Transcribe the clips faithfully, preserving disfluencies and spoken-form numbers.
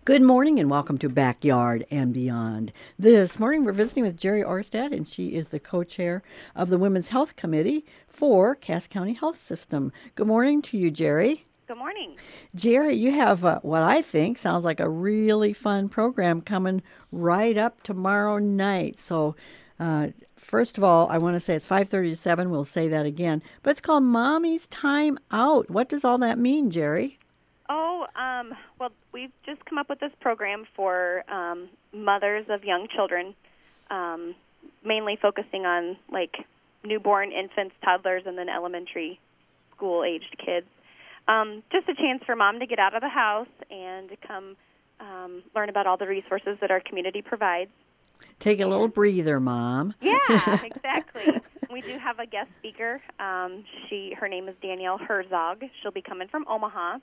Good morning and welcome to Backyard and Beyond. This morning we're visiting with Jerry Orstad, and she is the co-chair of the Women's Health Committee for Cass County Health System. Good morning to you, Jerry. Good morning. Jerry, you have uh, what I think sounds like a really fun program coming right up tomorrow night. So, uh, first of all, I want to say it's five thirty to seven. We'll say that again. But it's called Mommy's Time Out. What does all that mean, Jerry? Oh, um, well, we've just come up with this program for um, mothers of young children, um, mainly focusing on, like, newborn infants, toddlers, and then elementary school-aged kids. Um, just a chance for mom to get out of the house and to come um, learn about all the resources that our community provides. Take a little breather, Mom. Yeah, exactly. We do have a guest speaker. Um, she, her name is Danielle Herzog. She'll be coming from Omaha.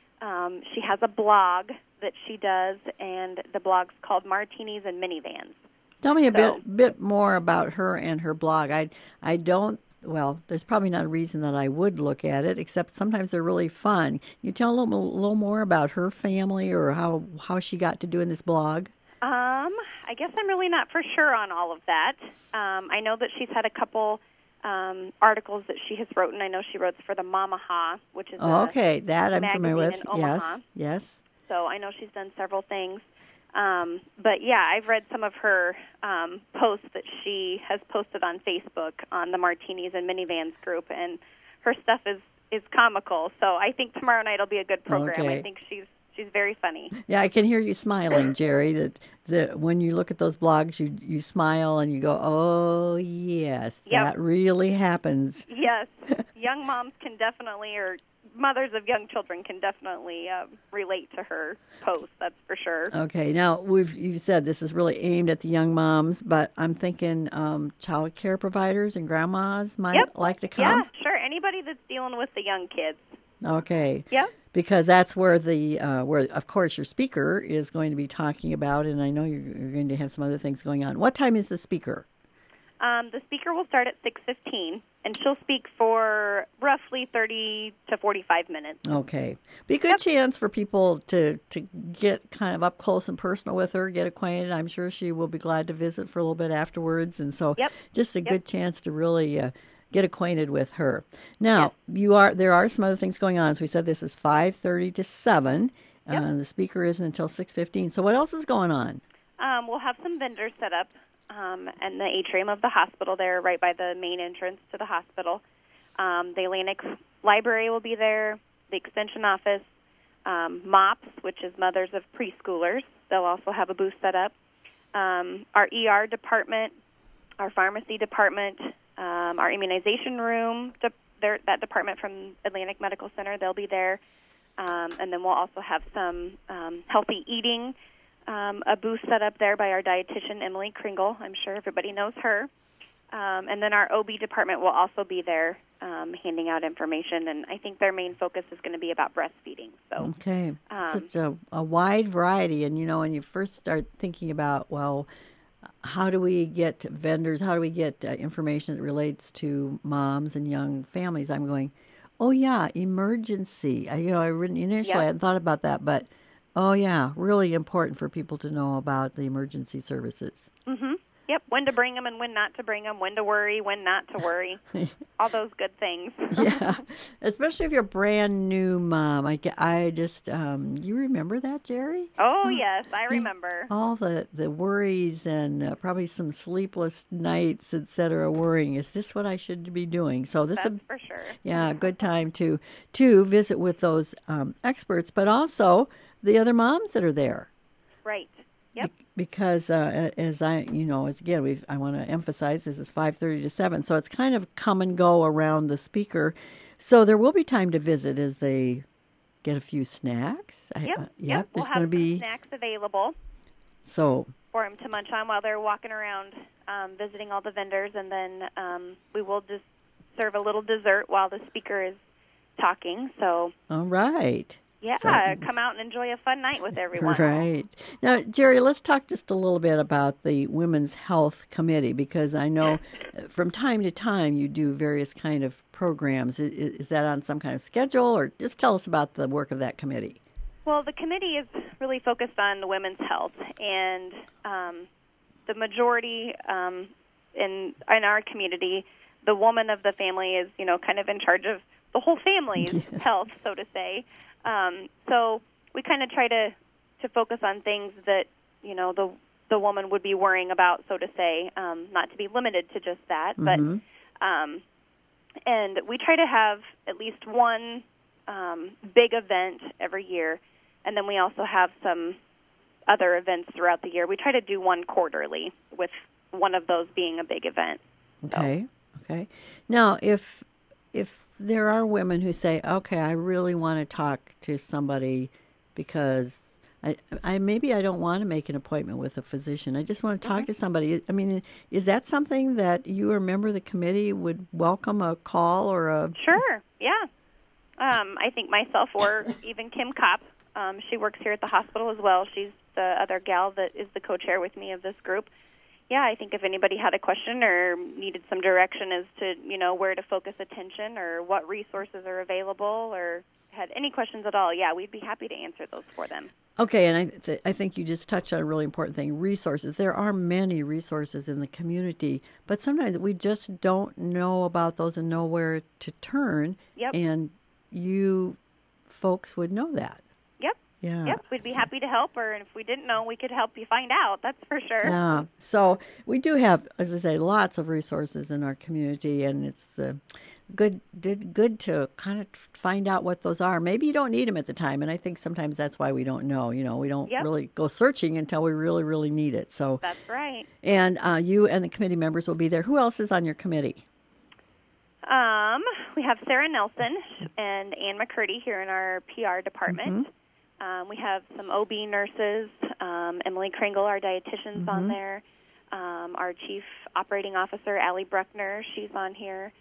Um, she has a blog that she does, and the blog's called Martinis and Minivans. Tell me a so, bit bit more about her and her blog. I I don't. Well, there's probably not a reason that I would look at it, except sometimes they're really fun. Can you tell a little, a little more about her family or how how she got to doing this blog? Um, I guess I'm really not for sure on all of that. Um, I know that she's had a couple um, articles that she has written. I know she wrote for the Mamaha, which is oh, okay. That I'm familiar with. in Omaha. Yes, yes. So I know she's done several things. Um, but, yeah, I've read some of her um, posts that she has posted on Facebook on the Martinis and Minivans group, and her stuff is, is comical. So I think tomorrow night will be a good program. Okay. I think she's she's very funny. Yeah, I can hear you smiling, Jerry. That that when you look at those blogs, you you smile and you go, "Oh yes, Yep. that really happens." Yes, young moms can definitely, or mothers of young children can definitely uh, relate to her posts. That's for sure. Okay, now we've you said this is really aimed at the young moms, but I'm thinking um, child care providers and grandmas might Yep. like to come. Yeah, sure. Anybody that's dealing with the young kids. Okay. Yep. Because that's where the uh, where of course your speaker is going to be talking about, and I know you're, you're going to have some other things going on. What time is the speaker? Um, the speaker will start at six fifteen, and she'll speak for roughly thirty to forty-five minutes. Okay. Be a good Yep. chance for people to, to get kind of up close and personal with her, get acquainted. I'm sure she will be glad to visit for a little bit afterwards. And so Yep. just a Yep. good chance to really uh, get acquainted with her. Now, you are there are some other things going on. So we said this is five thirty to seven. Yep. Uh, the speaker isn't until six fifteen. So what else is going on? Um, we'll have some vendors set up um, in the atrium of the hospital there, right by the main entrance to the hospital. Um, the Atlantic Library will be there, the Extension Office, um, MOPS, which is Mothers of Preschoolers. They'll also have a booth set up. Um, our E R department, our pharmacy department, um, our immunization room, de- their, that department from Atlantic Medical Center, they'll be there. Um, and then we'll also have some um, healthy eating, um, a booth set up there by our dietitian, Emily Kringle. I'm sure everybody knows her. Um, and then our O B department will also be there um, handing out information. And I think their main focus is going to be about breastfeeding. So, Okay. um, Such a, a wide variety. And, you know, when you first start thinking about, well, how do we get vendors, how do we get uh, information that relates to moms and young families, I'm going, oh, yeah, emergency. I, you know, I really, initially Yep. I hadn't thought about that, but, oh, yeah, really important for people to know about the emergency services. mm-hmm. Yep, when to bring them and when not to bring them, when to worry, when not to worry, all those good things. Yeah, especially if you're a brand new mom. I, ge- I just, um, you remember that, Jerry? Oh, yes, I remember. All the, the worries and uh, probably some sleepless nights, et cetera, worrying, is this what I should be doing? So this That's is, for sure. yeah, a good time to, to visit with those um, experts, but also the other moms that are there. Right. Yep. Be- because uh, as I, you know, as again, we I want to emphasize this is five thirty to seven, so it's kind of come and go around the speaker. So there will be time to visit as they get a few snacks. Yep. I, uh, Yep. yep. We'll There's have going some to be snacks available so. for them to munch on while they're walking around um, visiting all the vendors, and then um, we will just serve a little dessert while the speaker is talking. So, All right. yeah, So- come out and enjoy a fun night with everyone. Right. Now, Jerry, let's talk just a little bit about the Women's Health Committee, because I know uh, from time to time you do various kind of programs. Is, is that on some kind of schedule, or just tell us about the work of that committee? Well, the committee is really focused on the women's health, and um, the majority um, in in our community, the woman of the family is, you know, kind of in charge of the whole family's Yes. health, so to say. Um, so we kind of try to, to focus on things that, you know, the the woman would be worrying about, so to say, um, not to be limited to just that. Mm-hmm. But um, and we try to have at least one um, big event every year, and then we also have some other events throughout the year. We try to do one quarterly, with one of those being a big event. Okay. Okay. Now, if if there are women who say, "Okay, I really want to talk to somebody because I, I maybe I don't want to make an appointment with a physician. I just want to talk Mm-hmm. to somebody." I mean, is that something that you or a member of the committee would welcome a call or a? Sure, yeah. Um, I think myself or even Kim Kopp, um, she works here at the hospital as well. She's the other gal that is the co-chair with me of this group. Yeah, I think if anybody had a question or needed some direction as to, you know, where to focus attention or what resources are available or had any questions at all, yeah, we'd be happy to answer those for them. Okay, and I th- I think you just touched on a really important thing: resources. There are many resources in the community, but sometimes we just don't know about those and know where to turn. Yep. And you folks would know that. Yep. Yeah. Yep, we'd be happy to help, or if we didn't know, we could help you find out, that's for sure. Yeah. So we do have, as I say, lots of resources in our community, and it's uh, good, good, good to kind of find out what those are. Maybe you don't need them at the time, and I think sometimes that's why we don't know. You know, we don't Yep. really go searching until we really, really need it. So, That's right. and uh, you and the committee members will be there. Who else is on your committee? Um, we have Sarah Nelson and Ann McCurdy here in our P R department. Mm-hmm. Um, we have some O B nurses, um, Emily Kringle, our dietitian's Mm-hmm. on there. Um, our chief operating officer, Allie Bruckner, she's on here.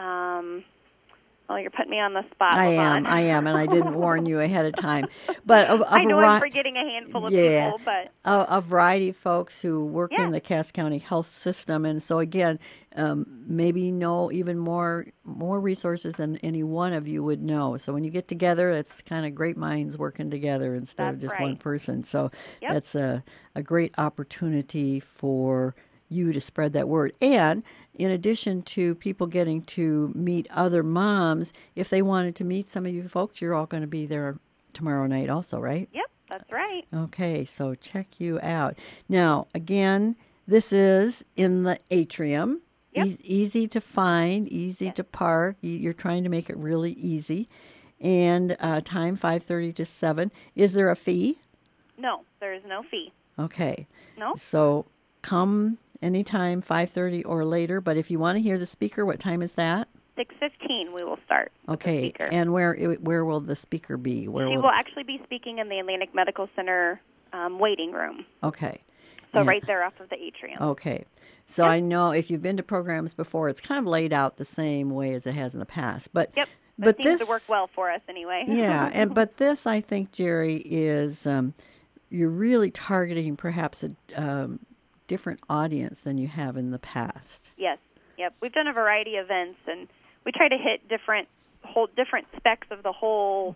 Um, oh, you're putting me on the spot. I Hold am, on. I am, and I didn't warn you ahead of time. But a, a I know vari- I'm forgetting a handful of yeah, people, but a, a variety of folks who work Yeah. in the Cass County health system, and so again, um, maybe know even more more resources than any one of you would know. So when you get together, it's kind of great minds working together instead of That's just one right. person. So Yep. that's a a great opportunity for you to spread that word. And in addition to people getting to meet other moms, if they wanted to meet some of you folks, you're all going to be there tomorrow night also, right? yep, that's right. Okay, so check you out. Now, again, this is in the atrium. Yep. Eas- easy to find, easy Yes. to park. You- You're trying to make it really easy. And uh, time five thirty to seven. Is there a fee? No, there is no fee. Okay. No? So come anytime, five thirty or later. But if you want to hear the speaker, what time is that? six fifteen we will start with the Okay. speaker. And where where will the speaker be? Where She will? will actually be speaking in the Atlantic Medical Center um, waiting room, Okay. so Yeah. right there off of the atrium. Okay. So I know if you've been to programs before, it's kind of laid out the same way as it has in the past. But Yep, but it seems this to work well for us anyway. yeah, and but this I think, Jerry, is um, you're really targeting perhaps a um, different audience than you have in the past. Yes, yep. We've done a variety of events, and we try to hit different whole different specs of the whole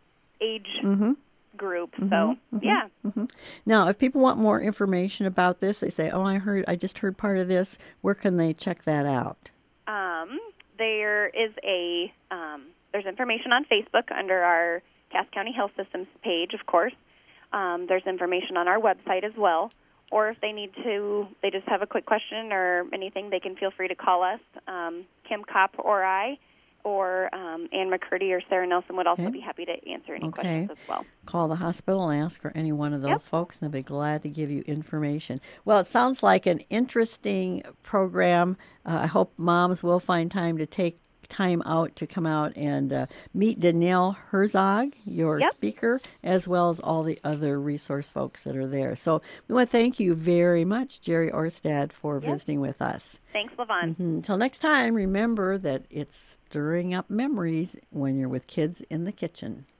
age Mm-hmm. group. So yeah, Now, if people want more information about this, they say, "Oh, I heard, I just heard part of this." Where can they check that out? um, there is a um, there's information on Facebook under our Cass County Health Systems page, of course. Um, there's information on our website as well. Or if they need to, they just have a quick question or anything, they can feel free to call us, um, Kim Kopp or I, or um, Ann McCurdy or Sarah Nelson would also Okay. be happy to answer any Okay. questions as well. Call the hospital and ask for any one of those Yep. folks, and they'll be glad to give you information. Well, it sounds like an interesting program. Uh, I hope moms will find time to take time out to come out and uh, meet Danielle Herzog, your Yep. speaker, as well as all the other resource folks that are there. So we want to thank you very much, Jerry Orstad, for Yep. visiting with us. Thanks, Levon. Until next time, remember that it's stirring up memories when you're with kids in the kitchen.